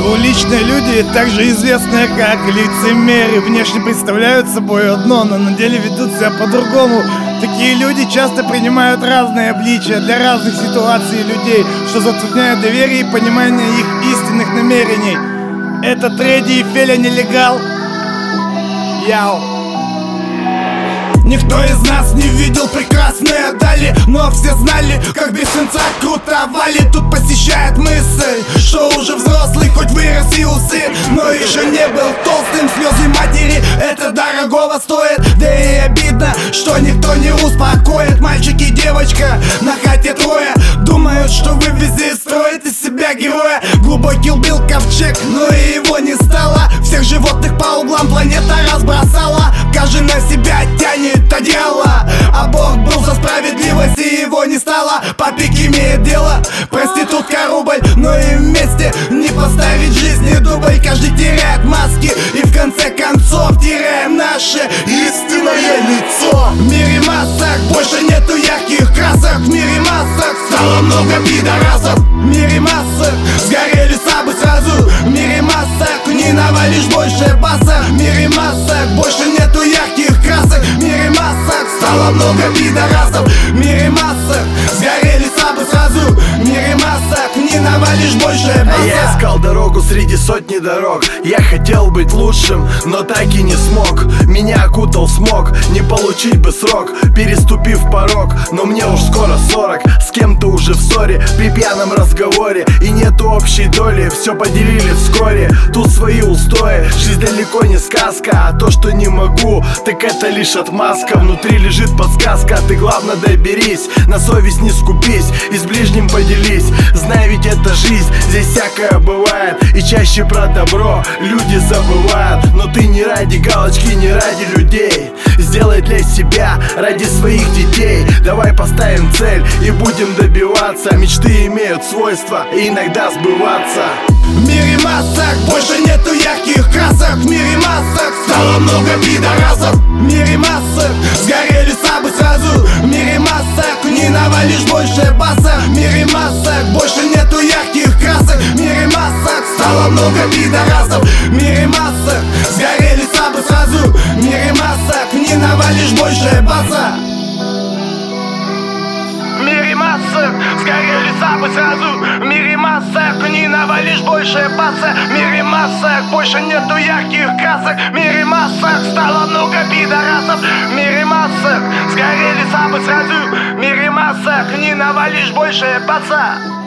Двуличные люди, также известные как лицемеры, внешне представляют собой одно, но на деле ведут себя по-другому. Такие люди часто принимают разные обличия для разных ситуаций и людей, что затрудняет доверие и понимание их истинных намерений. Это Тредди и Феля Нелегал. Яу. Никто из нас не видел прекрасные дали, но все знали, как без конца круто валит. Тут посещает мысль, что уже взрослый, хоть вырос и усы, но еще не был толстым. Слезы матери, это дорогого стоит. Да и обидно, что никто не успокоит. Мальчик и девочка, на хате трое, думают, что вывезли, строят из себя героя. Глубокий убил ковчег, но и его не стало. Всех животных по углам планета разбросала. Каждый на себя тянет одеяло, а Бог был за справедливость, и его не стало. Папик имеет дело, проститутка рубль, но и вместе не поставить жизни дубль. Каждый теряет маски, и в конце концов теряем наше истинное лицо. В мире масок больше нету ярких красок. В мире масок стало много пидорасов. В мире масок сгорели сабы сразу. В мире масок не навалишь больше баса. В мире масок больше нету ярких красок. В мире масок стало много пидорасов. В мире масок сгорели сабы сразу. В мире масок не навалишь больше баса. Я искал дорогу среди сотни дорог. Я хотел быть лучшим, но так и не смог. Меня окутал смог, не получить бы срок, переступив порог. Но мне уж скоро 40, с кем-то уже в ссоре, при пьяном разговоре, и нету общей доли. Все поделили вскоре, тут свои устои. Жизнь далеко не сказка, а то, что не могу, так это лишь отмазка. Внутри лежит подсказка, ты главное доберись, на совесть не скупись и с ближним поделись. Знай, ведь это жизнь, здесь всякое бывает, и чаще про добро люди забывают. Но ты не ради галочки, не ради людей, сделай для себя, ради своих детей. Давай поставим цель и будем добиваться. Мечты имеют свойство иногда сбываться. В мире масок больше нету ярких красок. В мире масок стало много пидорасов. В мире масок сгорели сабы сразу. В мире масок не навалишь больше баса. В мире масок больше нету ярких красок. В мире масок стало много пидорасов. В мире масок сгорели сабы сразу. В мире масок не навалишь больше баса. В мире масок сгорели сабы сразу. В мире масок не навалишь больше баса. В мире масок больше нету ярких красок. В мире масок стало много пидорасов. В мире масок сгорели сабы сразу. В мире масок не навалишь больше баса.